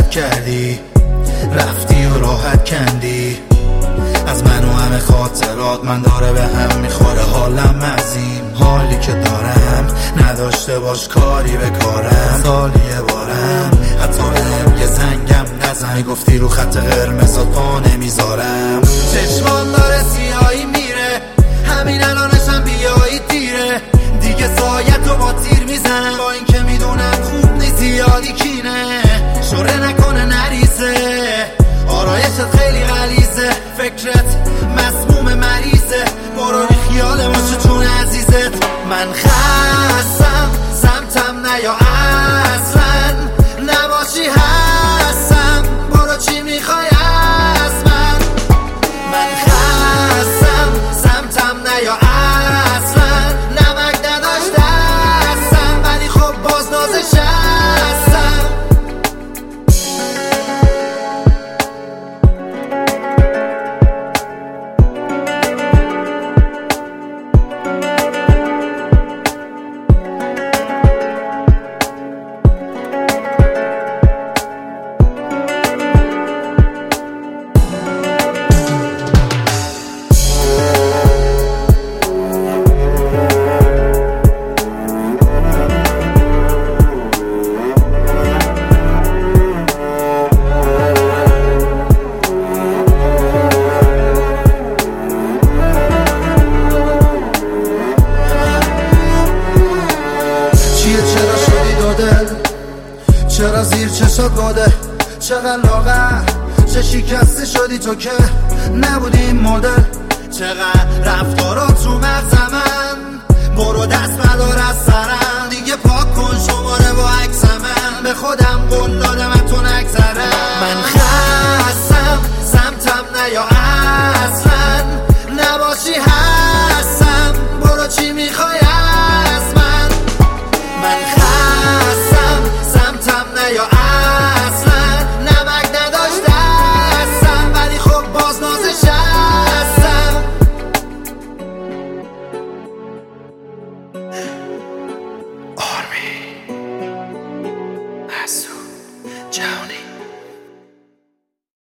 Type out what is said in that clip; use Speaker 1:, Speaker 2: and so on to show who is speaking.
Speaker 1: غلط کردی، رفتی و راحت کندی از من و همه خاطرات. من داره به هم میخوره حالم عظیم، حالی که دارم نداشته باش کاری به کارم. سالیه بارم حتی بهم یه زنگم نزن، گفتی رو خط قرمزات پا نمیذارم. چشمان داره سیاهی میره، همین الانشم بیایی دیره دیگه، سایتو با تیر میزنم با این که میدونم خوب نیست یادی کینه. شوره نکنه نریزه، آرایشت خیلی غلیظه، فکرت مسموم مریضه، برو بی خیال باشه چون عزیزت. من خستم سمتم نیا اصلا، نباشی هستم برو چی میخوای از من. من خستم سمتم نیا اصلا، نمک نداشته هستم ولی خب باز نازش هستم. چرا زیر چشات باده، چقدر لاغر، چه شکسته شدی تو که نبودی این مدل. چقدر رفتارات تو مغز من، برو دست بدار از سرم دیگه.